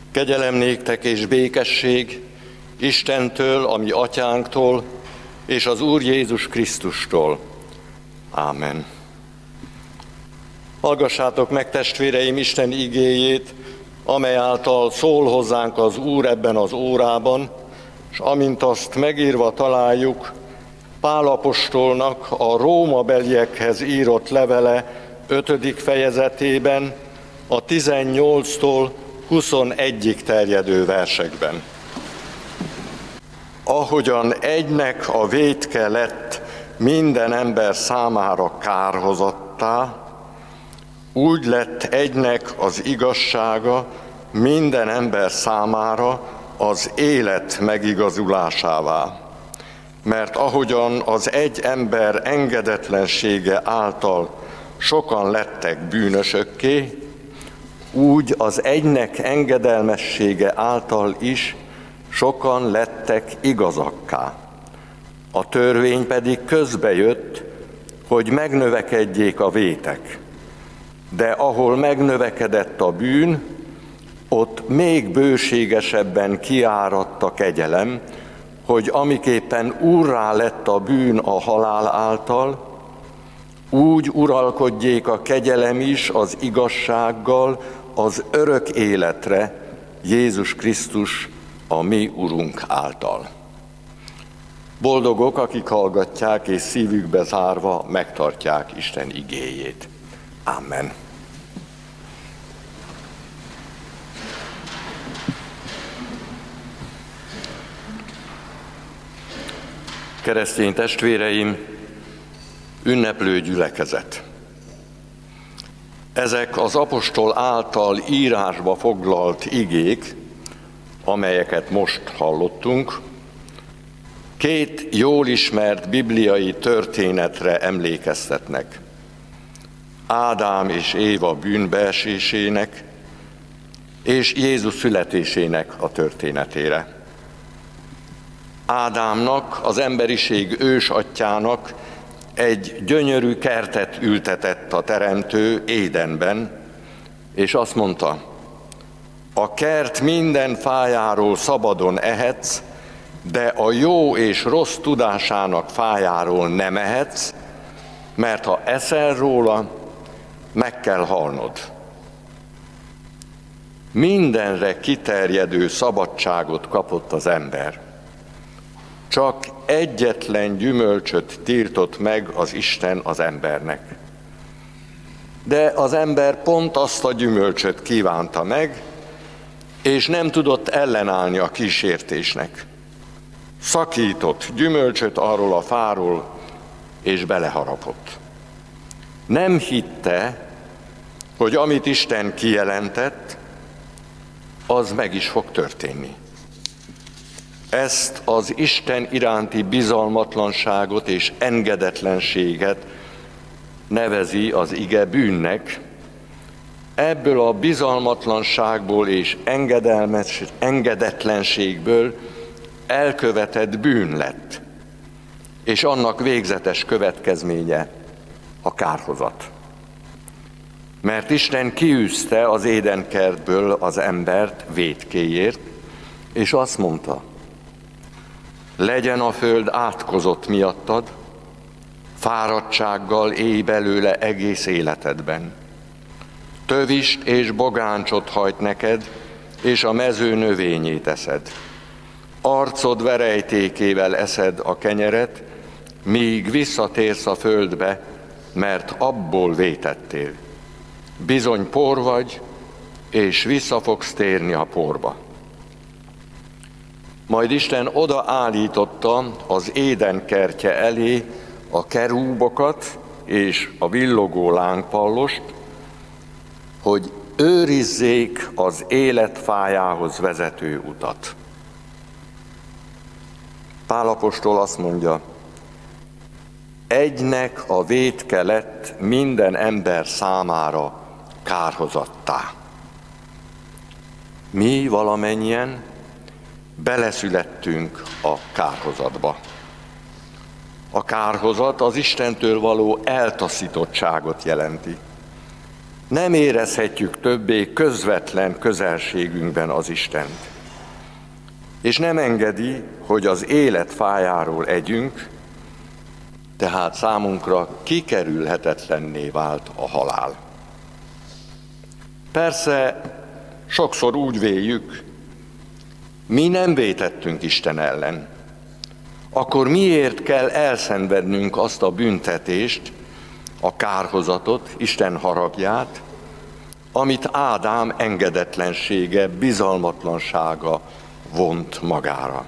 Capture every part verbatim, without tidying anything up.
Kegyelem néktek és békesség Istentől, a mi atyánktól, és az Úr Jézus Krisztustól. Ámen. Hallgassátok meg, testvéreim, Isten igéjét, amely által szól hozzánk az Úr ebben az órában, és amint azt megírva találjuk, Pál apostolnak a Róma beliekhez írott levele ötödik fejezetében, a tizennyolctól huszonegyig terjedő versekben. Ahogyan egynek a vétke lett minden ember számára kárhozattá, úgy lett egynek az igazsága minden ember számára az élet megigazulásává. Mert ahogyan az egy ember engedetlensége által sokan lettek bűnösökké, úgy az egynek engedelmessége által is sokan lettek igazakká. A törvény pedig közbejött, hogy megnövekedjék a vétek. De ahol megnövekedett a bűn, ott még bőségesebben kiáradt a kegyelem, hogy amiképpen úrrá lett a bűn a halál által, úgy uralkodjék a kegyelem is az igazsággal az örök életre, Jézus Krisztus, a mi Urunk által. Boldogok, akik hallgatják és szívükbe zárva megtartják Isten igéjét. Amen. Keresztény testvéreim, ünneplő gyülekezet. Ezek az apostol által írásba foglalt igék, amelyeket most hallottunk, két jól ismert bibliai történetre emlékeztetnek. Ádám és Éva bűnbeesésének és Jézus születésének a történetére. Ádámnak, az emberiség ősatyjának egy gyönyörű kertet ültetett a Teremtő Édenben, és azt mondta, a kert minden fájáról szabadon ehetsz, de a jó és rossz tudásának fájáról nem ehetsz, mert ha eszel róla, meg kell halnod. Mindenre kiterjedő szabadságot kapott az ember. Csak egyetlen gyümölcsöt tiltott meg az Isten az embernek. De az ember pont azt a gyümölcsöt kívánta meg, és nem tudott ellenállni a kísértésnek. Szakított gyümölcsöt arról a fáról, és beleharapott. Nem hitte, hogy amit Isten kijelentett, az meg is fog történni. Ezt az Isten iránti bizalmatlanságot és engedetlenséget nevezi az ige bűnnek. Ebből a bizalmatlanságból és engedelmes, engedetlenségből elkövetett bűn lett, és annak végzetes következménye a kárhozat. Mert Isten kiűzte az Édenkertből az embert vétkéért, és azt mondta, legyen a föld átkozott miattad, fáradtsággal élj belőle egész életedben. Tövist és bogáncsot hajt neked, és a mező növényét eszed. Arcod verejtékével eszed a kenyeret, míg visszatérsz a földbe, mert abból vétettél. Bizony por vagy, és vissza fogsz térni a porba. Majd Isten odaállította az Éden kertje elé a kerúbokat és a villogó lángpallost, hogy őrizzék az élet fájához vezető utat. Pál apostol azt mondja, egynek a vétke lett minden ember számára kárhozattá. Mi valamennyien beleszülettünk a kárhozatba. A kárhozat az Istentől való eltaszítottságot jelenti. Nem érezhetjük többé közvetlen közelségünkben az Istent. És nem engedi, hogy az élet fájáról együnk, tehát számunkra kikerülhetetlenné vált a halál. Persze sokszor úgy véljük, mi nem vétettünk Isten ellen. Akkor miért kell elszenvednünk azt a büntetést, a kárhozatot, Isten haragját, amit Ádám engedetlensége, bizalmatlansága vont magára?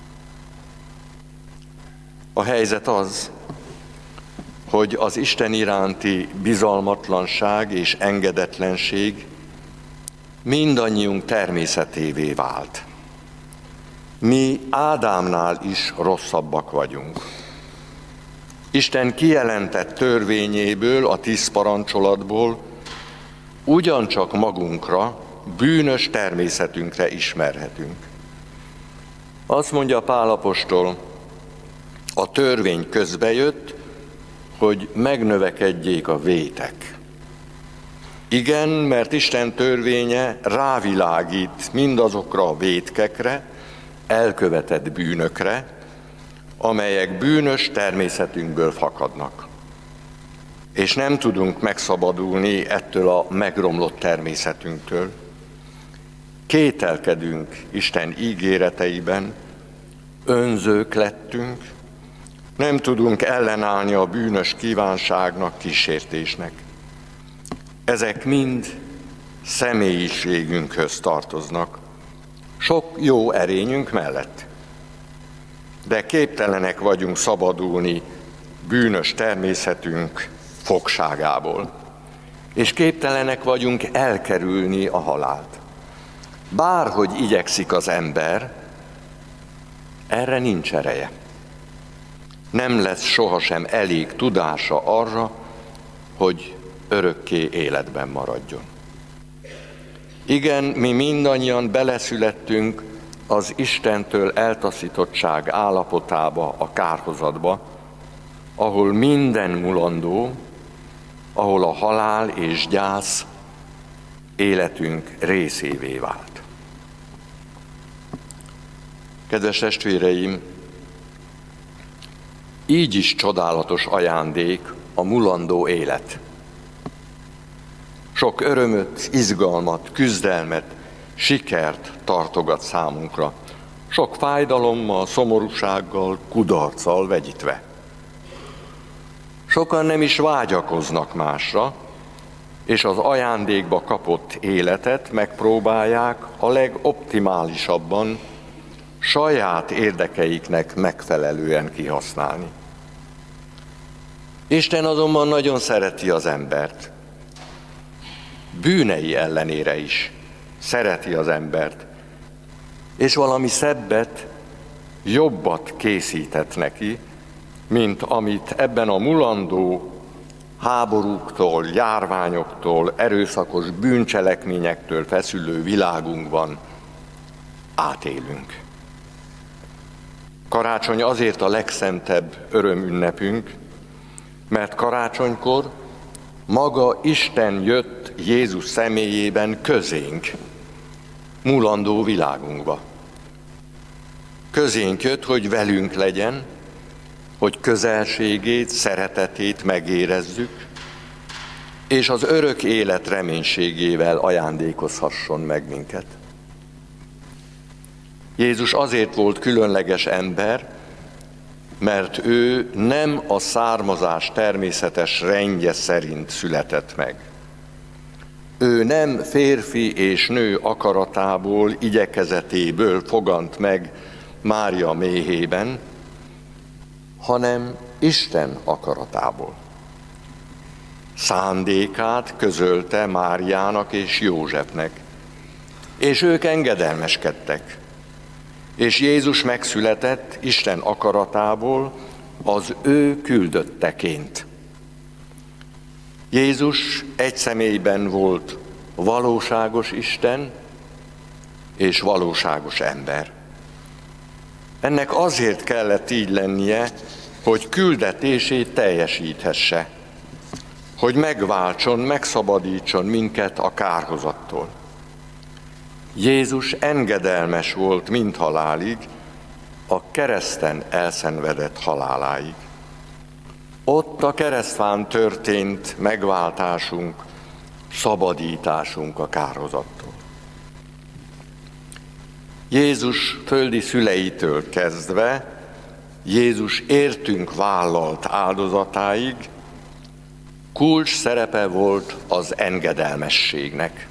A helyzet az, hogy az Isten iránti bizalmatlanság és engedetlenség mindannyiunk természetévé vált. Mi Ádámnál is rosszabbak vagyunk. Isten kijelentett törvényéből, a tíz parancsolatból ugyancsak magunkra, bűnös természetünkre ismerhetünk. Azt mondja Pál apostol, a törvény közbejött, hogy megnövekedjék a vétek. Igen, mert Isten törvénye rávilágít mindazokra a vétkekre, elkövetett bűnökre, amelyek bűnös természetünkből fakadnak. És nem tudunk megszabadulni ettől a megromlott természetünktől. Kételkedünk Isten ígéreteiben, önzők lettünk, nem tudunk ellenállni a bűnös kívánságnak, kísértésnek. Ezek mind személyiségünkhöz tartoznak, sok jó erényünk mellett. De képtelenek vagyunk szabadulni bűnös természetünk fogságából, és képtelenek vagyunk elkerülni a halált. Bárhogy igyekszik az ember, erre nincs ereje. Nem lesz sohasem elég tudása arra, hogy örökké életben maradjon. Igen, mi mindannyian beleszülettünk az Istentől eltaszítottság állapotába, a kárhozatba, ahol minden mulandó, ahol a halál és gyász életünk részévé vált. Kedves testvéreim, így is csodálatos ajándék a mulandó élet. Sok örömöt, izgalmat, küzdelmet, sikert tartogat számunkra, sok fájdalommal, szomorúsággal, kudarccal vegyítve. Sokan nem is vágyakoznak másra, és az ajándékba kapott életet megpróbálják a legoptimálisabban, saját érdekeiknek megfelelően kihasználni. Isten azonban nagyon szereti az embert. Bűnei ellenére is szereti az embert, és valami szebbet, jobbat készített neki, mint amit ebben a mulandó háborúktól, járványoktól, erőszakos bűncselekményektől feszülő világunkban átélünk. Karácsony azért a legszentebb örömünnepünk, mert karácsonykor maga Isten jött Jézus személyében közénk, mulandó világunkba. Közénk jött, hogy velünk legyen, hogy közelségét, szeretetét megérezzük, és az örök élet reménységével ajándékozhasson meg minket. Jézus azért volt különleges ember, mert ő nem a származás természetes rendje szerint született meg. Ő nem férfi és nő akaratából, igyekezetéből fogant meg Mária méhében, hanem Isten akaratából. Szándékát közölte Máriának és Józsefnek, és ők engedelmeskedtek. És Jézus megszületett Isten akaratából az ő küldötteként. Jézus egy személyben volt valóságos Isten és valóságos ember. Ennek azért kellett így lennie, hogy küldetését teljesíthesse. hogy megváltson, megszabadítson minket a kárhozattól. Jézus engedelmes volt mind halálig, a kereszten elszenvedett haláláig. Ott a keresztfán történt megváltásunk, szabadításunk a kárhozattól. Jézus földi szüleitől kezdve, Jézus értünk vállalt áldozatáig kulcs szerepe volt az engedelmességnek.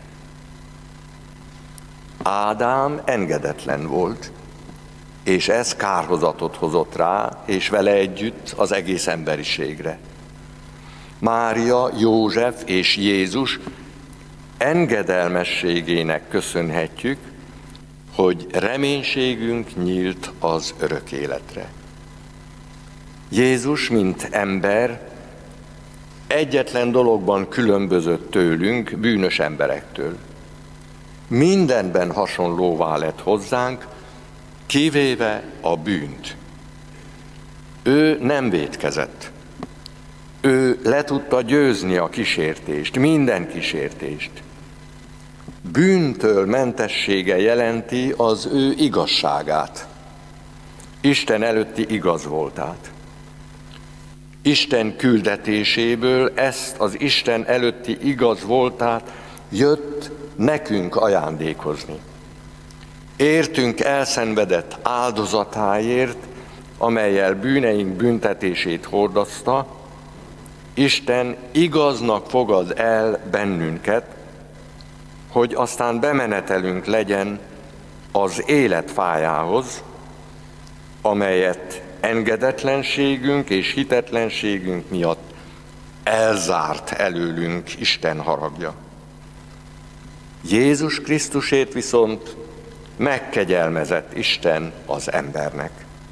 Ádám engedetlen volt, és ez kárhozatot hozott rá, és vele együtt az egész emberiségre. Mária, József és Jézus engedelmességének köszönhetjük, hogy reménységünk nyílt az örök életre. Jézus, mint ember, egyetlen dologban különbözött tőlünk, bűnös emberektől. Mindenben hasonlóvá lett hozzánk, kivéve a bűnt. Ő nem vétkezett. Ő le tudta győzni a kísértést, minden kísértést. Bűntől mentessége jelenti az ő igazságát, Isten előtti igaz voltát. Isten küldetéséből ezt az Isten előtti igaz voltát jött nekünk ajándékozni. Értünk elszenvedett áldozatáért, amellyel bűneink büntetését hordozta, Isten igaznak fogad el bennünket, hogy aztán bemenetelünk legyen az élet fájához, amelyet engedetlenségünk és hitetlenségünk miatt elzárt előlünk Isten haragja. Jézus Krisztusért viszont megkegyelmezett Isten az embernek.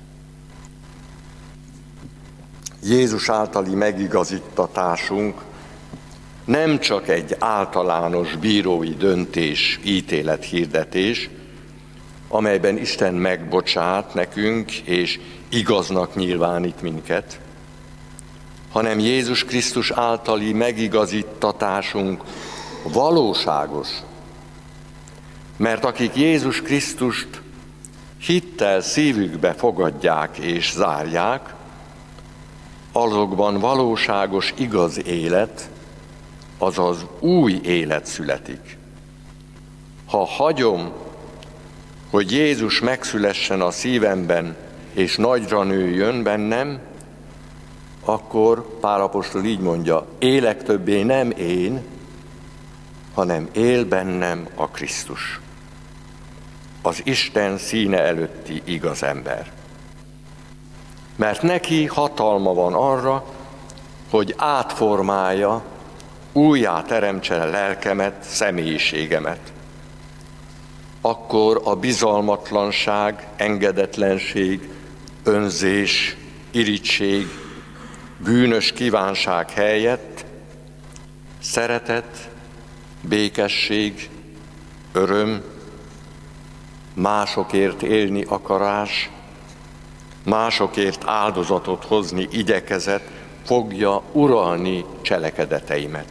Jézus általi megigazítatásunk nem csak egy általános bírói döntés, ítélet hirdetés, amelyben Isten megbocsát nekünk és igaznak nyilvánít minket, hanem Jézus Krisztus általi megigazítatásunk valóságos. Mert akik Jézus Krisztust hittel szívükbe fogadják és zárják, azokban valóságos igaz élet, azaz új élet születik. Ha hagyom, hogy Jézus megszülessen a szívemben, és nagyra nőjön bennem, akkor Pál apostol így mondja, élek többé nem én, hanem él bennem a Krisztus, az Isten színe előtti igaz ember. Mert neki hatalma van arra, hogy átformálja, újjá teremtse lelkemet, személyiségemet. Akkor a bizalmatlanság, engedetlenség, önzés, irigység, bűnös kívánság helyett szeretet, békesség, öröm, másokért élni akarás, másokért áldozatot hozni igyekezet fogja uralni cselekedeteimet.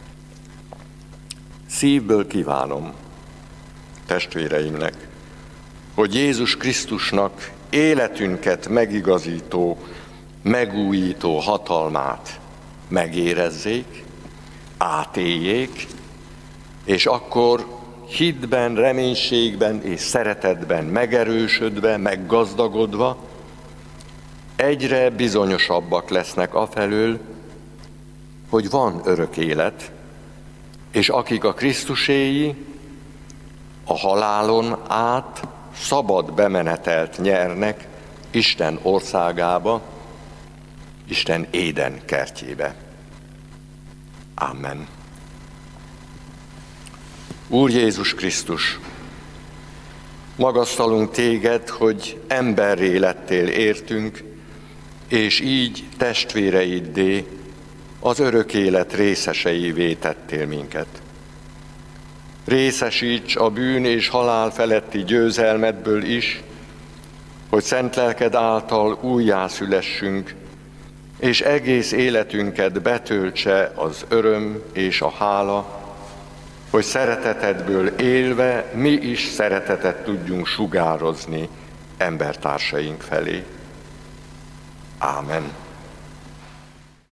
Szívből kívánom testvéreimnek, hogy Jézus Krisztusnak életünket megigazító, megújító hatalmát megérezzék, átéljék, és akkor hitben, reménységben és szeretetben megerősödve, meggazdagodva egyre bizonyosabbak lesznek afelől, hogy van örök élet, és akik a Krisztuséi, a halálon át szabad bemenetelt nyernek Isten országába, Isten Éden kertjébe. Amen. Úr Jézus Krisztus, magasztalunk téged, hogy emberré lettél értünk, és így testvéreiddé, az örök élet részeseivé tettél minket. Részesíts a bűn és halál feletti győzelmedből is, hogy szent lelked által újjászülessünk, és egész életünket betöltse az öröm és a hála, hogy szeretetedből élve mi is szeretetet tudjunk sugározni embertársaink felé. Ámen.